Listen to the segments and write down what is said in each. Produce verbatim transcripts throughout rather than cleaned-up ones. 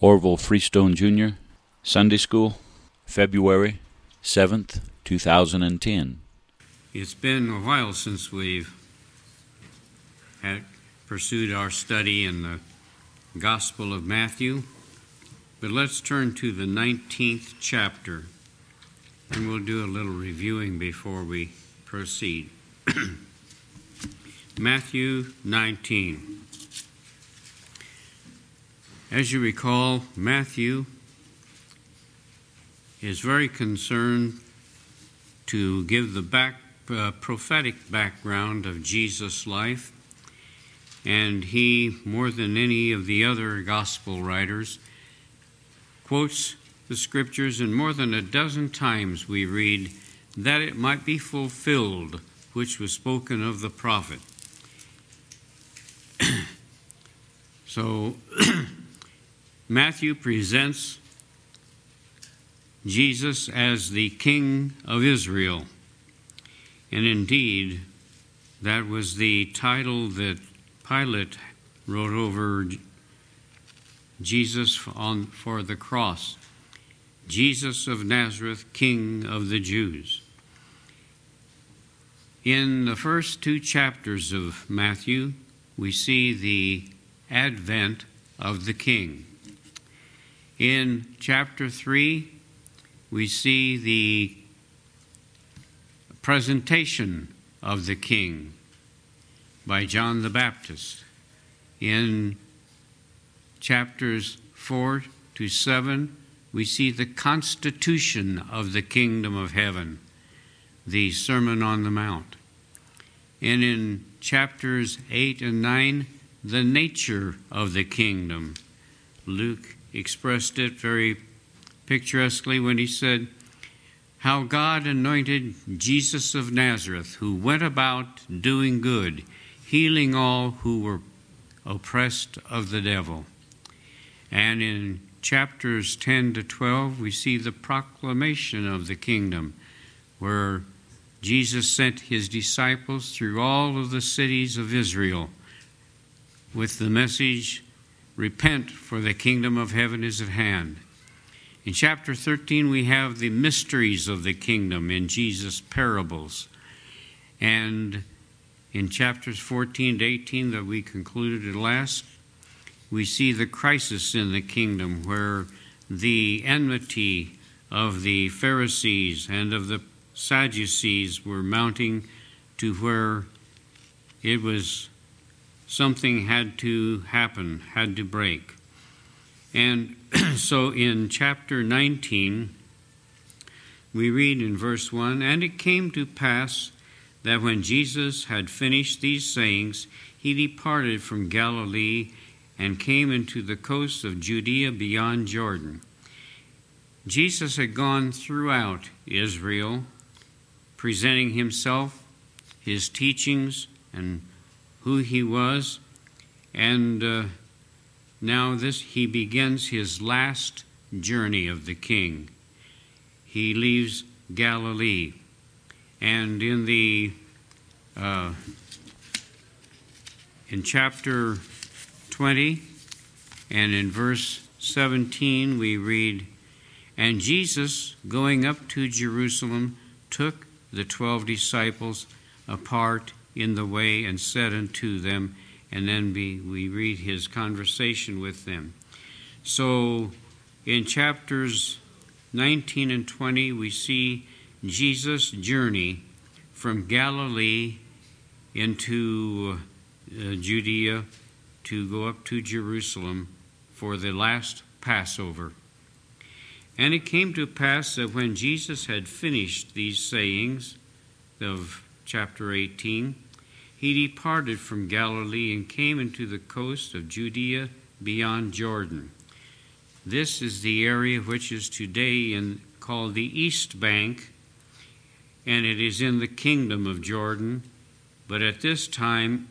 Orville Freestone Junior, Sunday School, February seventh, two thousand ten. It's been a while since we've had pursued our study in the Gospel of Matthew, but let's turn to the nineteenth chapter, and we'll do a little reviewing before we proceed. Matthew nineteen. As you recall, Matthew is very concerned to give the back, uh, prophetic background of Jesus' life, and he, more than any of the other gospel writers, quotes the scriptures, and more than a dozen times we read, that it might be fulfilled, which was spoken of the prophet. So, Matthew presents Jesus as the King of Israel. And indeed, that was the title that Pilate wrote over Jesus on, for the cross. Jesus of Nazareth, King of the Jews. In the first two chapters of Matthew, we see the advent of the King. In chapter three, we see the presentation of the King by John the Baptist. In chapters four to seven, we see the constitution of the kingdom of heaven, the Sermon on the Mount. And in chapters eight and nine, the nature of the kingdom. Luke expressed it very picturesquely when he said, how God anointed Jesus of Nazareth, who went about doing good, healing all who were oppressed of the devil. And in chapters ten to twelve, we see the proclamation of the kingdom, where Jesus sent his disciples through all of the cities of Israel with the message, repent, for the kingdom of heaven is at hand. In chapter thirteen, we have the mysteries of the kingdom in Jesus' parables. And in chapters fourteen to eighteen that we concluded at last, we see the crisis in the kingdom, where the enmity of the Pharisees and of the Sadducees were mounting to where it was something had to happen, had to break. And so in chapter nineteen, we read in verse one, and it came to pass that when Jesus had finished these sayings, he departed from Galilee and came into the coast of Judea beyond Jordan. Jesus had gone throughout Israel, presenting himself, his teachings, and who he was, and uh, now this he begins his last journey of the King. He leaves Galilee, and in the uh, in chapter twenty and in verse seventeen we read, and Jesus, going up to Jerusalem, took the twelve disciples apart in the way and said unto them, and then we, we read his conversation with them. So in chapters nineteen and twenty, we see Jesus' journey from Galilee into uh, Judea to go up to Jerusalem for the last Passover. And it came to pass that when Jesus had finished these sayings of chapter eighteen, he departed from Galilee and came into the coast of Judea beyond Jordan. This is the area which is today in, called the East Bank, and it is in the kingdom of Jordan. But at this time,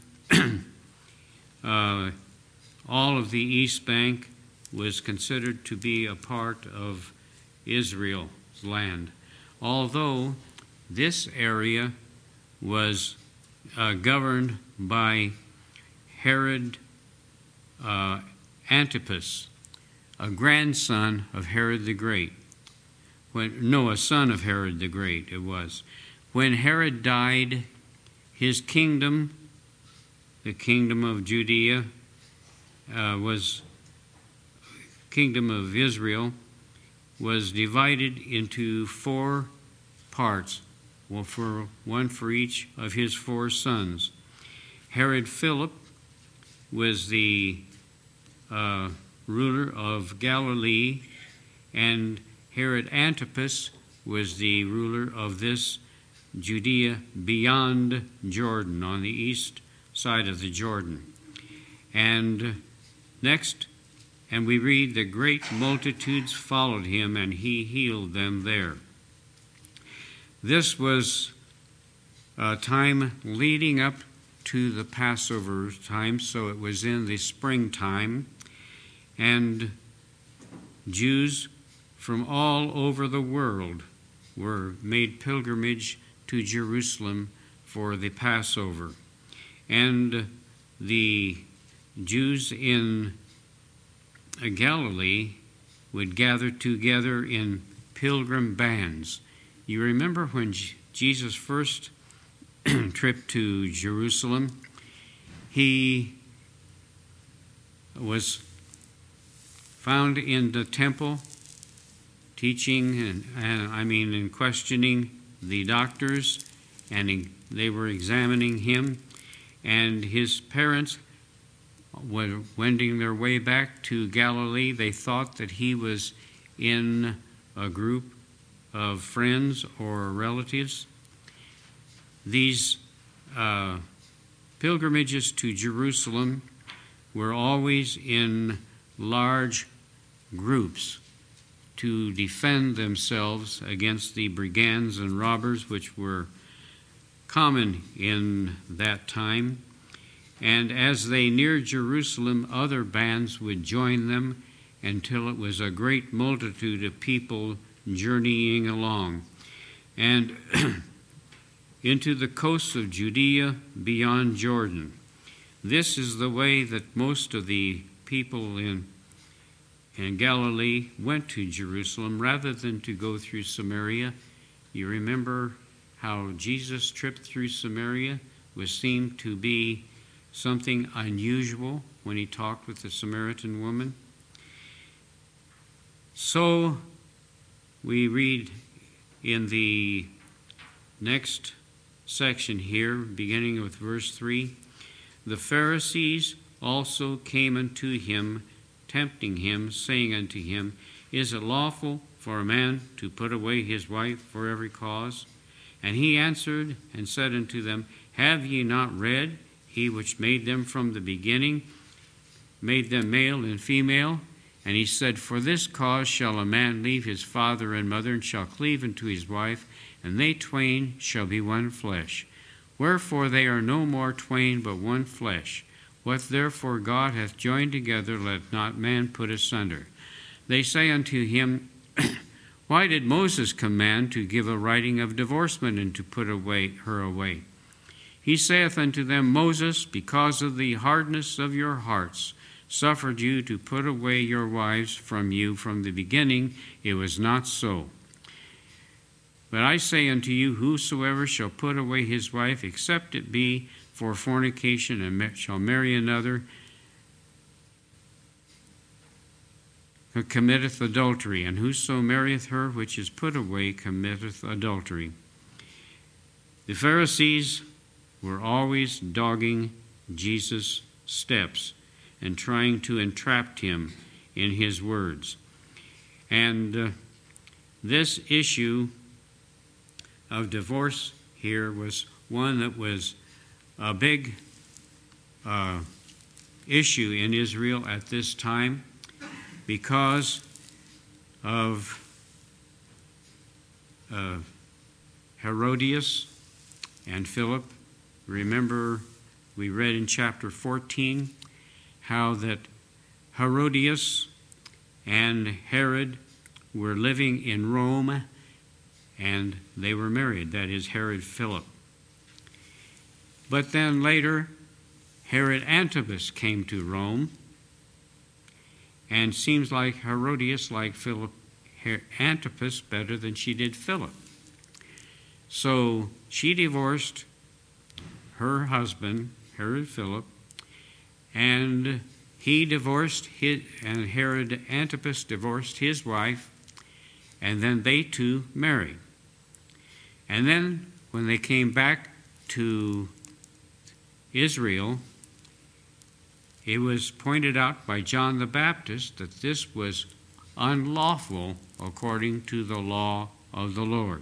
uh, all of the East Bank was considered to be a part of Israel's land, although this area was uh, governed by Herod uh, Antipas, a grandson of Herod the Great. When, no, a son of Herod the Great it was. When Herod died, his kingdom, the kingdom of Judea, uh, was kingdom of Israel, was divided into four parts, well, for one for each of his four sons. Herod Philip was the uh, ruler of Galilee, and Herod Antipas was the ruler of this Judea beyond Jordan, on the east side of the Jordan. And next, and we read, the great multitudes followed him, and he healed them there. This was a time leading up to the Passover time, so it was in the springtime, and Jews from all over the world were made pilgrimage to Jerusalem for the Passover. And the Jews in Galilee would gather together in pilgrim bands. You remember when Jesus first trip to Jerusalem, he was found in the temple teaching and, and I mean and questioning the doctors, and he, they were examining him, and his parents were wending their way back to Galilee. They thought that he was in a group of friends or relatives. These uh, pilgrimages to Jerusalem were always in large groups to defend themselves against the brigands and robbers which were common in that time. And as they neared Jerusalem, other bands would join them until it was a great multitude of people journeying along. And into the coasts of Judea beyond Jordan. This is the way that most of the people in, in Galilee went to Jerusalem rather than to go through Samaria. You remember how Jesus' trip through Samaria was seemed to be something unusual when he talked with the Samaritan woman. So we read in the next section here, beginning with verse three, the Pharisees also came unto him, tempting him, saying unto him, Is it lawful for a man to put away his wife for every cause? And he answered and said unto them, Have ye not read, he which made them from the beginning, made them male and female? And he said, For this cause shall a man leave his father and mother, and shall cleave unto his wife, and they twain shall be one flesh. Wherefore they are no more twain, but one flesh. What therefore God hath joined together, let not man put asunder. They say unto him, Why did Moses command to give a writing of divorcement, and to put away her away? He saith unto them, Moses, because of the hardness of your hearts, suffered you to put away your wives from you from the beginning. It was not so. But I say unto you, whosoever shall put away his wife, except it be for fornication, and shall marry another, committeth adultery, and whoso marrieth her which is put away committeth adultery. The Pharisees were always dogging Jesus' steps and trying to entrap him in his words. And uh, this issue of divorce here was one that was a big uh, issue in Israel at this time because of uh, Herodias and Philip. Remember, we read in chapter fourteen how that Herodias and Herod were living in Rome, and they were married. That is Herod Philip. But then later, Herod Antipas came to Rome, and seems like Herodias liked Philip Antipas better than she did Philip. So she divorced her husband, Herod Philip, and he divorced his, and Herod Antipas divorced his wife, and then they two married. And then when they came back to Israel, it was pointed out by John the Baptist that this was unlawful according to the law of the Lord.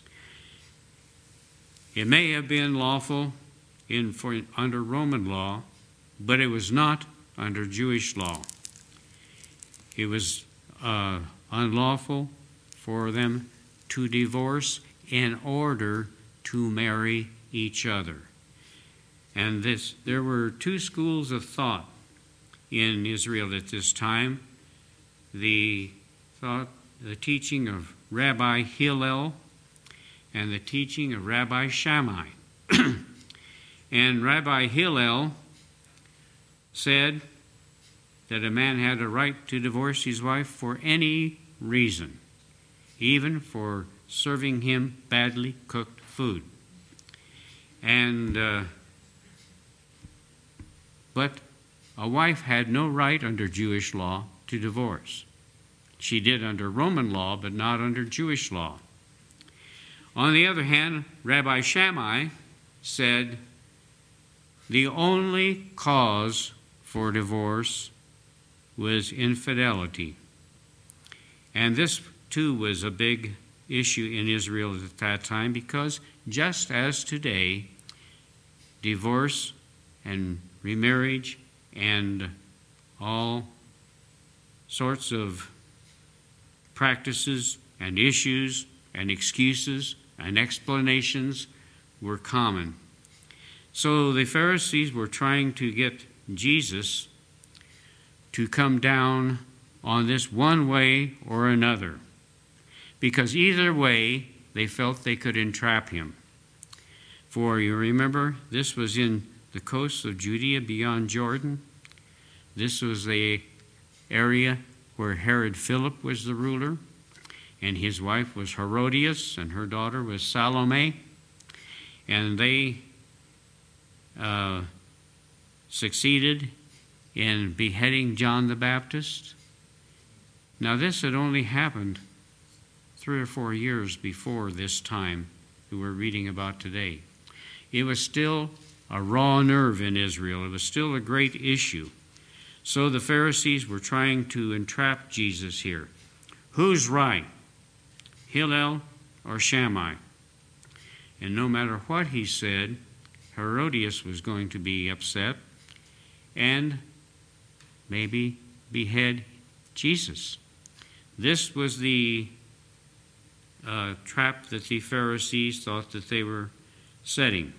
It may have been lawful in for, under Roman law, but it was not under Jewish law. It was uh, unlawful for them to divorce in order to marry each other. And this, there were two schools of thought in Israel at this time. The thought, the teaching of Rabbi Hillel and the teaching of Rabbi Shammai. And Rabbi Hillel said that a man had a right to divorce his wife for any reason, even for serving him badly cooked food. And uh, but a wife had no right under Jewish law to divorce. She did under Roman law, but not under Jewish law. On the other hand, Rabbi Shammai said the only cause for divorce was infidelity. And this, too, was a big issue in Israel at that time, because just as today, divorce and remarriage and all sorts of practices and issues and excuses and explanations were common. So the Pharisees were trying to get Jesus to come down on this one way or another, because either way they felt they could entrap him. For you remember, this was in the coasts of Judea beyond Jordan. This was the area where Herod Philip was the ruler, and his wife was Herodias, and her daughter was Salome. And they uh, succeeded in beheading John the Baptist. Now, this had only happened three or four years before this time that we're reading about today. It was still a raw nerve in Israel. It was still a great issue. So the Pharisees were trying to entrap Jesus here. Who's right, Hillel or Shammai? And no matter what he said, Herodias was going to be upset and maybe behead Jesus. This was the uh, trap that the Pharisees thought that they were setting.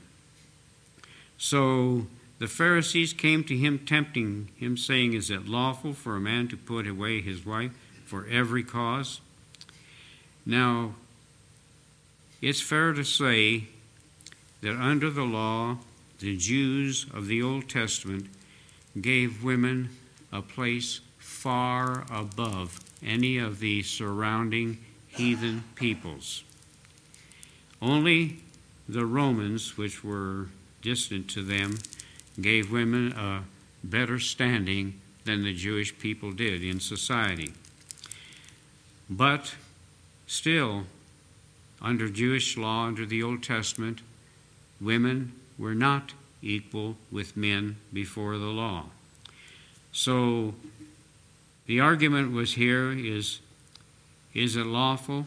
So the Pharisees came to him, tempting him, saying, "Is it lawful for a man to put away his wife for every cause?" Now, it's fair to say that under the law, the Jews of the Old Testament gave women a place far above any of the surrounding heathen peoples. Only the Romans, which were distant to them, gave women a better standing than the Jewish people did in society. But still, under Jewish law, under the Old Testament, women were not equal with men before the law. So the argument was here is, is it lawful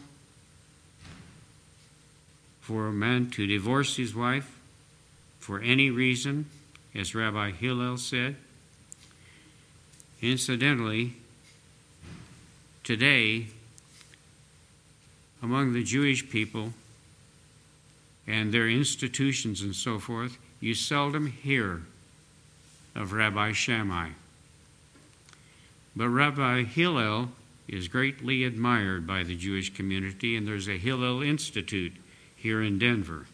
for a man to divorce his wife for any reason, as Rabbi Hillel said? Incidentally, today, among the Jewish people and their institutions and so forth, you seldom hear of Rabbi Shammai. But Rabbi Hillel is greatly admired by the Jewish community, and there's a Hillel Institute here in Denver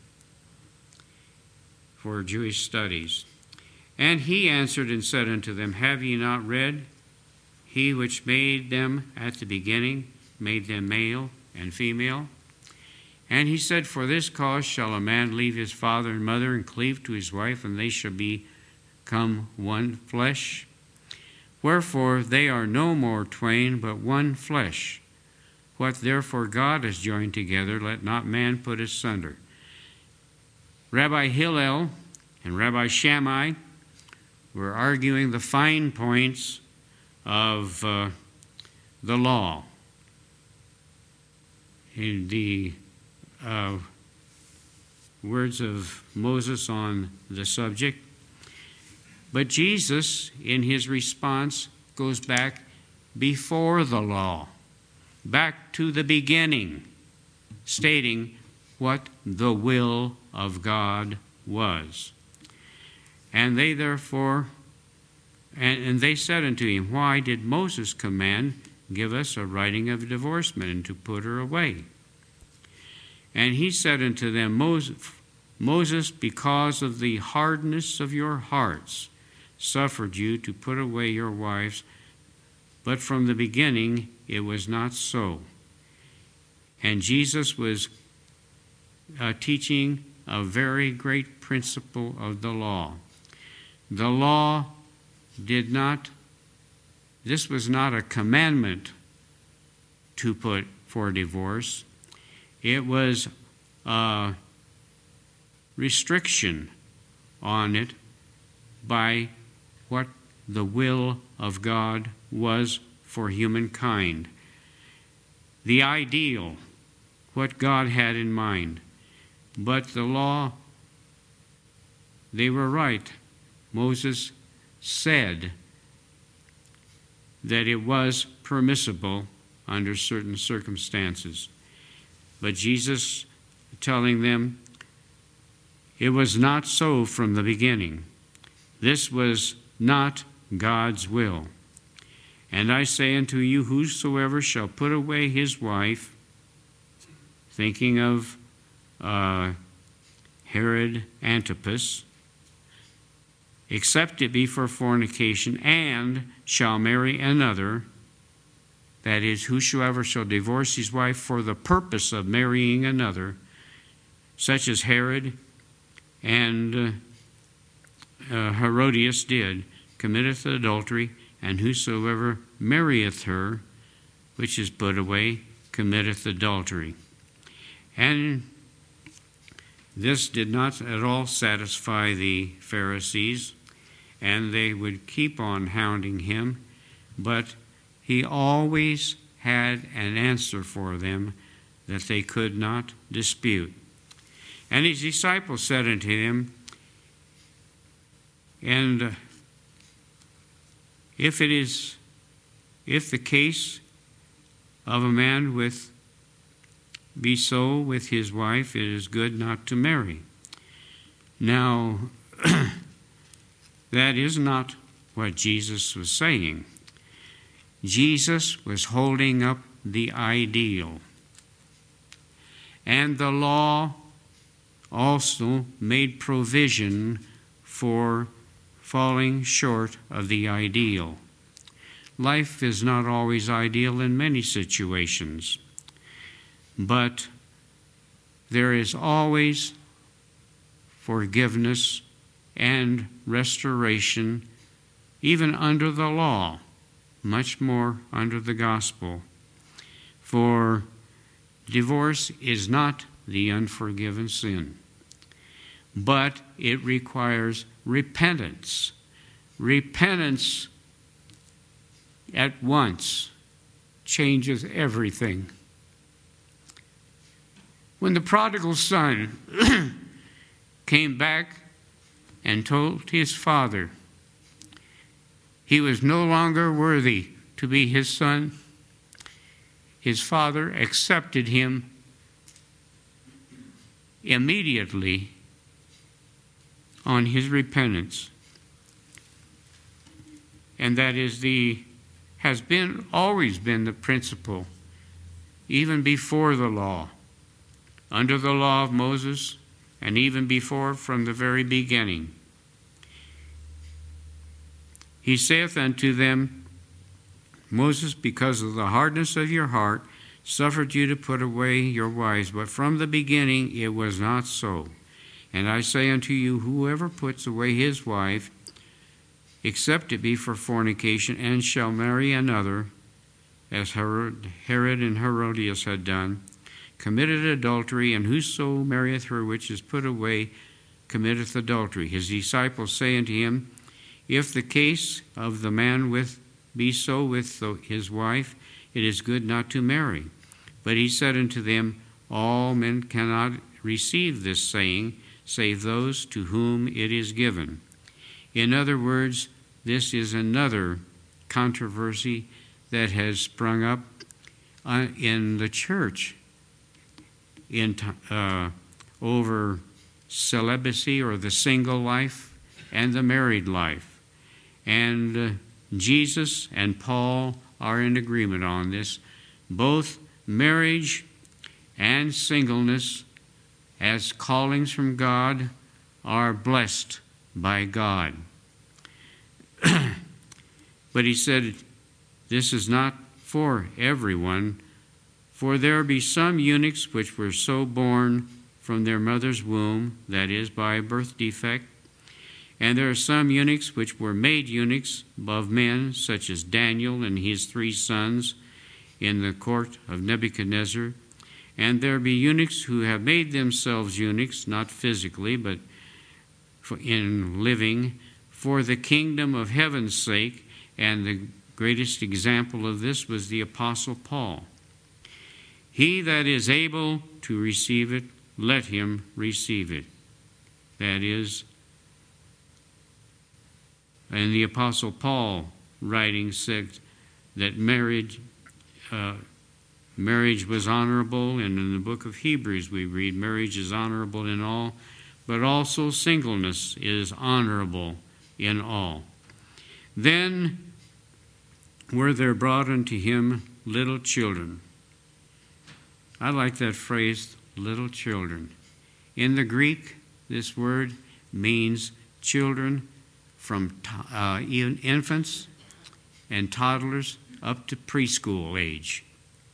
for Jewish studies. And he answered and said unto them, "Have ye not read? He which made them at the beginning made them male and female. And he said, For this cause shall a man leave his father and mother and cleave to his wife, and they shall become one flesh. Wherefore they are no more twain, but one flesh. What therefore God has joined together, let not man put asunder. Rabbi Hillel and Rabbi Shammai were arguing the fine points of uh, the law. In the uh, words of Moses on the subject. But Jesus, in his response, goes back before the law, back to the beginning, stating what the will of God was. And they therefore, and, and they said unto him, Why did Moses command, give us a writing of divorcement, and to put her away? And he said unto them, Moses, Moses, because of the hardness of your hearts, suffered you to put away your wives, but from the beginning it was not so. And Jesus was uh, teaching a very great principle of the law. The law did not, this was not a commandment to put for divorce. It was a restriction on it by what the will of God was for humankind. The ideal, what God had in mind. But the law, they were right. Moses said that it was permissible under certain circumstances. But Jesus telling them it was not so from the beginning. This was not God's will. And I say unto you, whosoever shall put away his wife, thinking of uh, Herod Antipas, except it be for fornication, and shall marry another, that is, whosoever shall divorce his wife for the purpose of marrying another, such as Herod and uh, uh, Herodias did, committeth adultery, and whosoever marrieth her, which is put away, committeth adultery. And this did not at all satisfy the Pharisees, and they would keep on hounding him, but he always had an answer for them that they could not dispute. And his disciples said unto him, and uh, if it is, if the case of a man with be so with his wife, it is good not to marry. Now, that is not what Jesus was saying. Jesus was holding up the ideal. And the law also made provision for falling short of the ideal. Life is not always ideal in many situations, but there is always forgiveness and restoration, even under the law, much more under the gospel. For divorce is not the unforgiven sin, but it requires repentance. Repentance at once changes everything. When the prodigal son came back and told his father he was no longer worthy to be his son, his father accepted him immediately on his repentance. And that is the, has been, always been the principle, even before the law, under the law of Moses, and even before, from the very beginning. He saith unto them, Moses, because of the hardness of your heart, suffered you to put away your wives, but from the beginning it was not so. And I say unto you, whoever puts away his wife, except it be for fornication, and shall marry another, as Herod, Herod and Herodias had done, committed adultery, and whoso marrieth her which is put away committeth adultery. His disciples say unto him, if the case of the man with be so with the, his wife, it is good not to marry. But he said unto them, all men cannot receive this saying, save those to whom it is given. In other words, this is another controversy that has sprung up uh, in the church in uh, over celibacy, or the single life, and the married life. And uh, Jesus and Paul are in agreement on this. Both marriage and singleness, as callings from God, are blessed by God. But he said, this is not for everyone, for there be some eunuchs which were so born from their mother's womb, that is, by a birth defect. And there are some eunuchs which were made eunuchs of men, such as Daniel and his three sons in the court of Nebuchadnezzar. And there be eunuchs who have made themselves eunuchs, not physically, but in living, for the kingdom of heaven's sake. And the greatest example of this was the Apostle Paul. He that is able to receive it, let him receive it. That is, and the Apostle Paul, writing, said that marriage, uh, marriage was honorable, and in the book of Hebrews we read, marriage is honorable in all, but also singleness is honorable in all. Then were there brought unto him little children. I like that phrase, little children. In the Greek, this word means children from uh, infants and toddlers up to preschool age.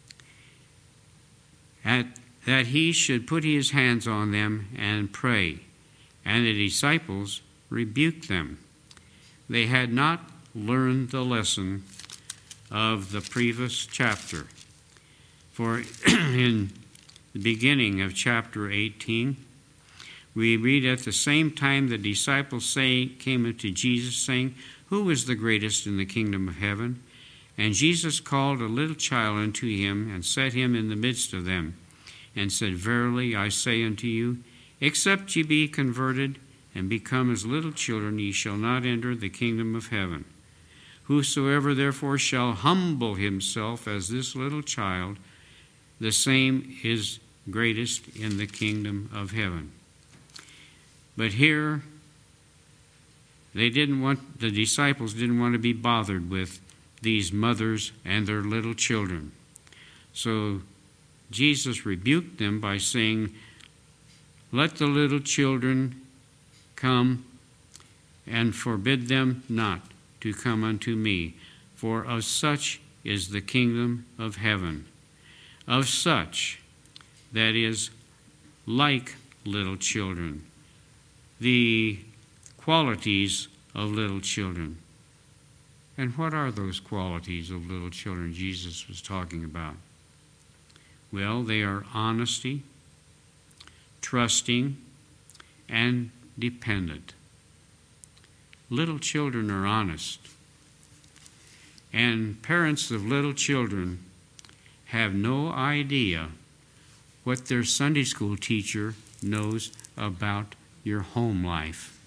At, that he should put his hands on them and pray, and the disciples rebuked them. They had not learned the lesson of the previous chapter. For in the beginning of chapter eighteen, we read, at the same time the disciples say, came unto Jesus, saying, who is the greatest in the kingdom of heaven? And Jesus called a little child unto him, and set him in the midst of them, and said, verily I say unto you, except ye be converted, and become as little children, ye shall not enter the kingdom of heaven. Whosoever therefore shall humble himself as this little child, the same is greatest in the kingdom of heaven. But here, they didn't want, the disciples didn't want to be bothered with these mothers and their little children. So Jesus rebuked them by saying, let the little children come, and forbid them not to come unto me, for of such is the kingdom of heaven. Of such, that is, like little children, the qualities of little children. And what are those qualities of little children Jesus was talking about? Well, they are honesty, trusting, and dependent. Little children are honest. And parents of little children have no idea what their Sunday school teacher knows about your home life.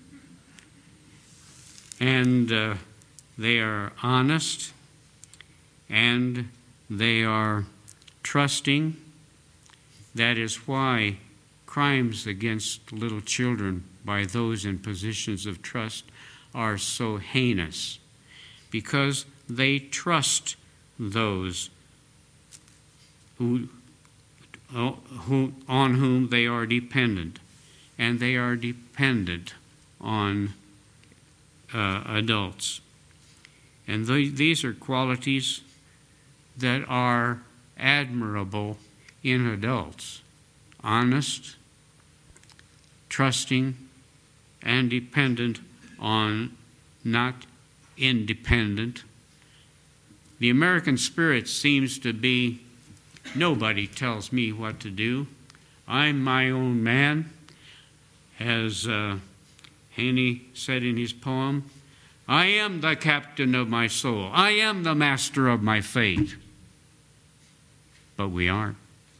And uh, they are honest, and they are trusting. That is why crimes against little children by those in positions of trust are so heinous, because they trust those who, who, on whom they are dependent, and they are dependent on uh, adults. And th- these are qualities that are admirable in adults: honest, trusting, and dependent on, not independent. The American spirit seems to be, nobody tells me what to do. I'm my own man. As uh, Haney said in his poem, I am the captain of my soul. I am the master of my fate. But we aren't.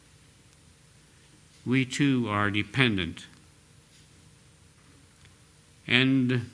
We too are dependent. And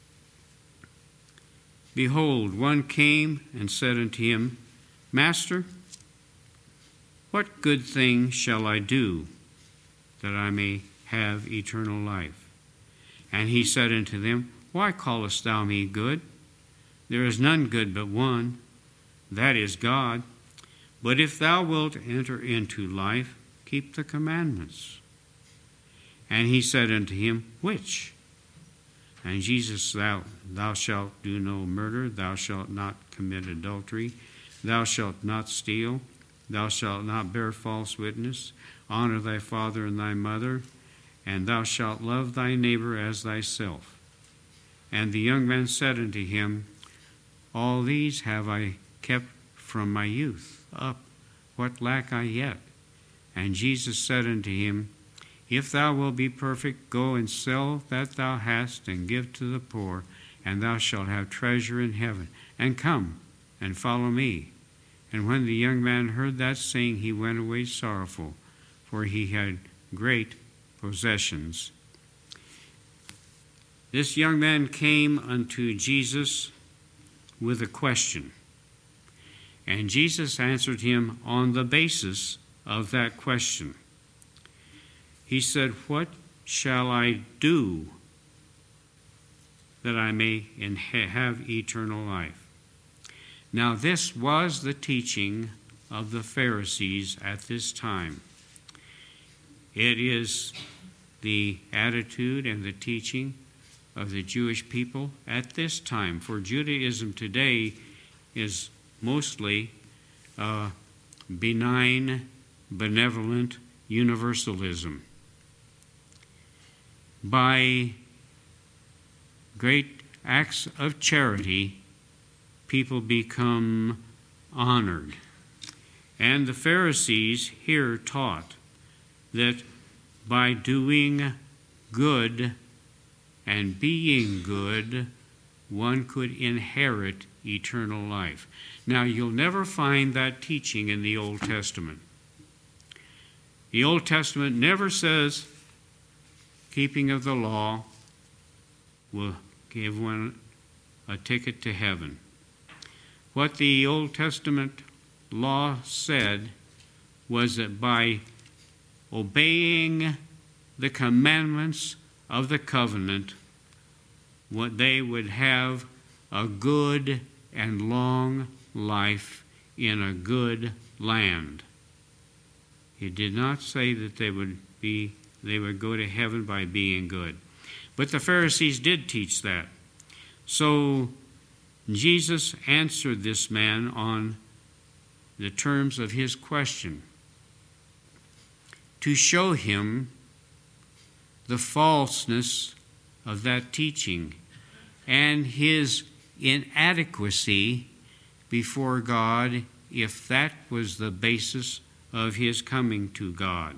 behold, one came and said unto him, Master, what good thing shall I do that I may have eternal life? And he said unto them, Why callest thou me good? There is none good but one, that is God. But if thou wilt enter into life, keep the commandments. And he said unto him, Which? And Jesus, thou, thou shalt do no murder, thou shalt not commit adultery, thou shalt not steal, thou shalt not bear false witness, honor thy father and thy mother, and thou shalt love thy neighbor as thyself. And the young man said unto him, All these have I kept from my youth up. What lack I yet? And Jesus said unto him, If thou wilt be perfect, go and sell that thou hast, and give to the poor, and thou shalt have treasure in heaven. And come, and follow me. And when the young man heard that saying, he went away sorrowful, for he had great possessions. This young man came unto Jesus with a question, and Jesus answered him on the basis of that question. He said, What shall I do that I may have eternal life? Now this was the teaching of the Pharisees at this time. It is the attitude and the teaching of the Jewish people at this time. For Judaism today is mostly uh, benign, benevolent universalism. By great acts of charity, people become honored. And the Pharisees here taught that by doing good and being good, one could inherit eternal life. Now, you'll never find that teaching in the Old Testament. The Old Testament never says keeping of the law will give one a ticket to heaven. What the Old Testament law said was that by obeying the commandments of the covenant, what they would have a good and long life in a good land. It did not say that they would be they would go to heaven by being good. But the Pharisees did teach that. So Jesus answered this man on the terms of his question, to show him the falseness of that teaching and his inadequacy before God, if that was the basis of his coming to God.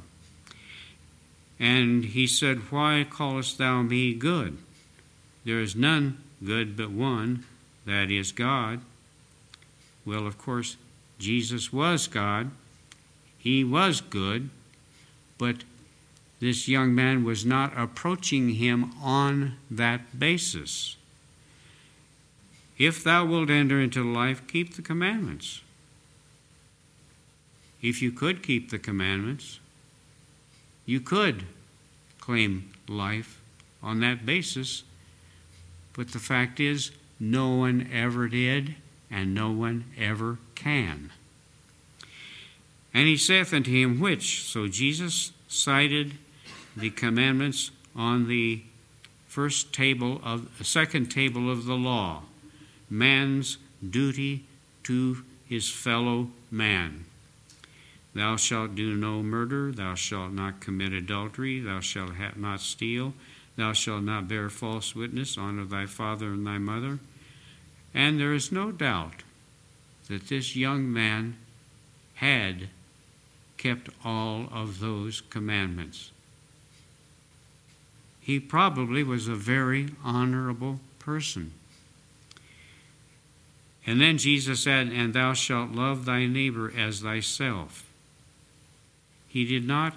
And he said, Why callest thou me good? There is none good but one, that is God. Well, of course, Jesus was God. He was good, but this young man was not approaching him on that basis. If thou wilt enter into life, keep the commandments. If you could keep the commandments, you could claim life on that basis. But the fact is, no one ever did, and no one ever can. And he saith unto him, Which? So Jesus cited the commandments on the first table of the second table of the law, man's duty to his fellow man. Thou shalt do no murder, thou shalt not commit adultery, thou shalt not steal, thou shalt not bear false witness, honor thy father and thy mother. And there is no doubt that this young man had kept all of those commandments. He probably was a very honorable person. And then Jesus said, and thou shalt love thy neighbor as thyself. He did not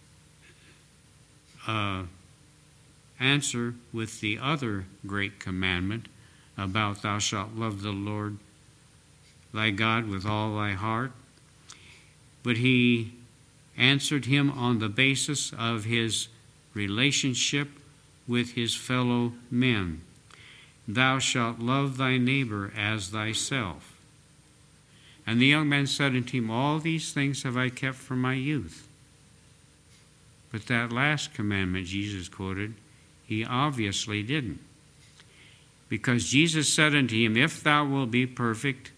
uh, answer with the other great commandment about thou shalt love the Lord thy God with all thy heart, but he answered him on the basis of his relationship with his fellow men. Thou shalt love thy neighbor as thyself. And the young man said unto him, all these things have I kept from my youth. But that last commandment Jesus quoted, he obviously didn't. Because Jesus said unto him, if thou wilt be perfect,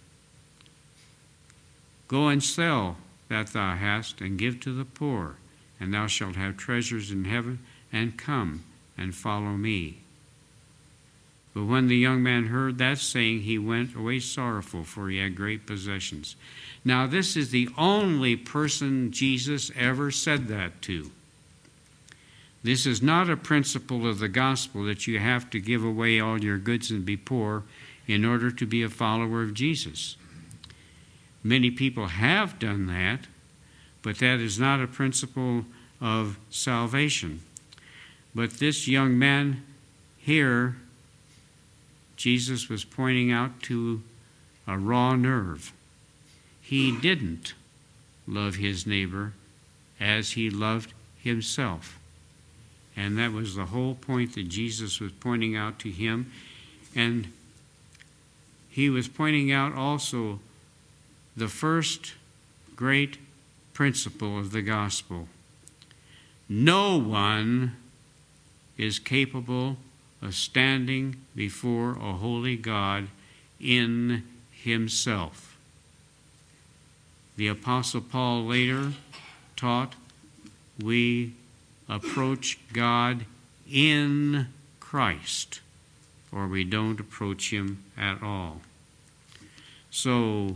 go and sell that thou hast, and give to the poor, and thou shalt have treasures in heaven, and come and follow me. But when the young man heard that saying, he went away sorrowful, for he had great possessions. Now this is the only person Jesus ever said that to. This is not a principle of the gospel that you have to give away all your goods and be poor in order to be a follower of Jesus. Many people have done that, but that is not a principle of salvation. But this young man here, Jesus was pointing out to a raw nerve. He didn't love his neighbor as he loved himself. And that was the whole point that Jesus was pointing out to him. And he was pointing out also the first great principle of the gospel. No one is capable of standing before a holy God in himself. The Apostle Paul later taught we approach God in Christ, or we don't approach him at all. So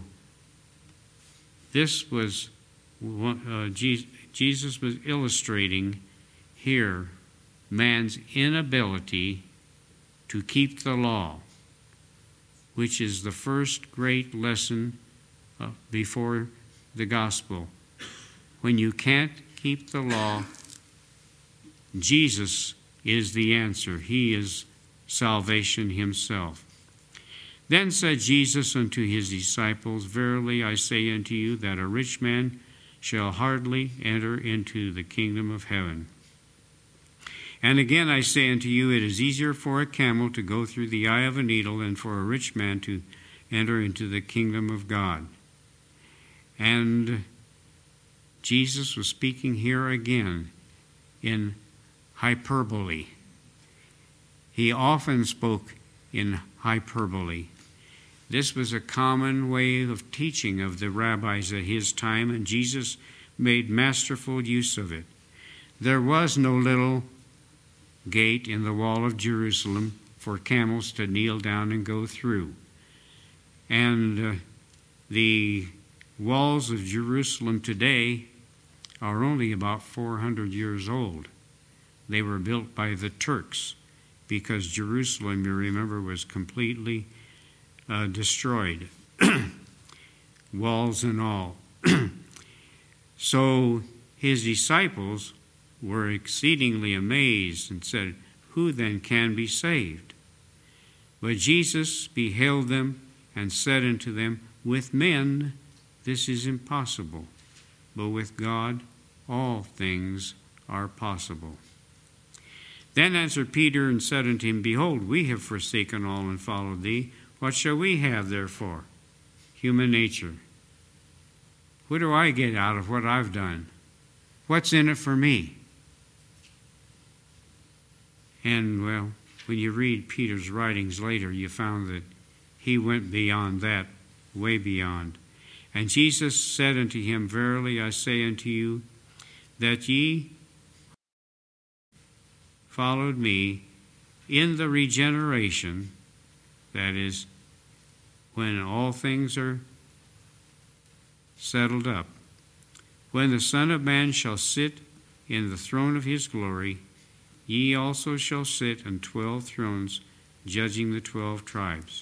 this was uh, Jesus was illustrating here man's inability to keep the law, which is the first great lesson uh, before the gospel. When you can't keep the law, Jesus is the answer. He is salvation himself. Then said Jesus unto his disciples, verily I say unto you that a rich man shall hardly enter into the kingdom of heaven. And again I say unto you, it is easier for a camel to go through the eye of a needle than for a rich man to enter into the kingdom of God. And Jesus was speaking here again in hyperbole. He often spoke in hyperbole. This was a common way of teaching of the rabbis at his time, and Jesus made masterful use of it. There was no little gate in the wall of Jerusalem for camels to kneel down and go through. And uh, the walls of Jerusalem today are only about four hundred years old. They were built by the Turks because Jerusalem, you remember, was completely uh, destroyed, walls and all. So his disciples were exceedingly amazed and said, who then can be saved? But Jesus beheld them and said unto them, with men this is impossible, but with God all things are possible. Then answered Peter and said unto him, behold, we have forsaken all and followed thee. What shall we have therefore? Human nature. What do I get out of what I've done? What's in it for me? And, well, when you read Peter's writings later, you found that he went beyond that, way beyond. And Jesus said unto him, Verily I say unto you, that ye followed me in the regeneration, that is, when all things are settled up, when the Son of Man shall sit in the throne of his glory, ye also shall sit on twelve thrones, judging the twelve tribes.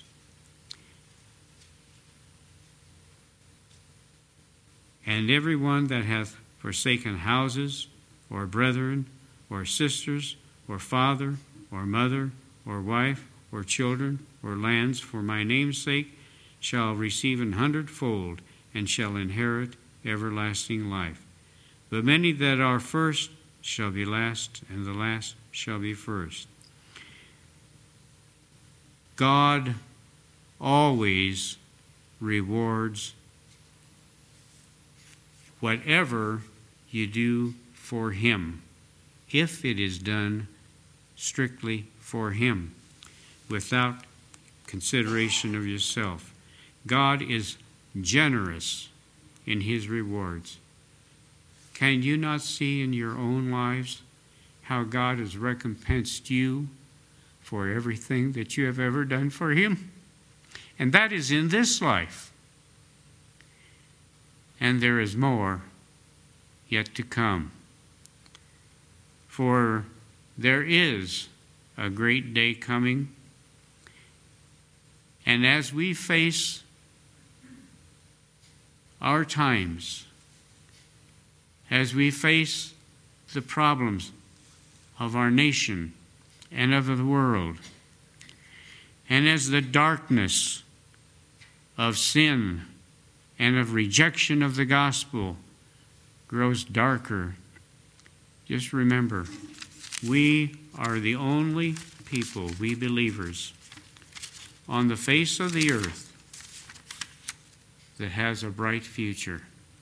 And every one that hath forsaken houses, or brethren, or sisters, or father, or mother, or wife, or children, or lands, for my name's sake, shall receive an hundredfold, and shall inherit everlasting life. But many that are first shall be last, and the last shall be first. God always rewards whatever you do for him, if it is done strictly for him, without consideration of yourself. God is generous in his rewards. Can you not see in your own lives how God has recompensed you for everything that you have ever done for him? And that is in this life. And there is more yet to come. For there is a great day coming. And as we face our times, as we face the problems of our nation and of the world, and as the darkness of sin and of rejection of the gospel grows darker, just remember, we are the only people, we believers, on the face of the earth that has a bright future.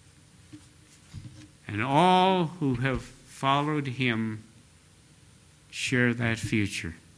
And all who have followed him share that future.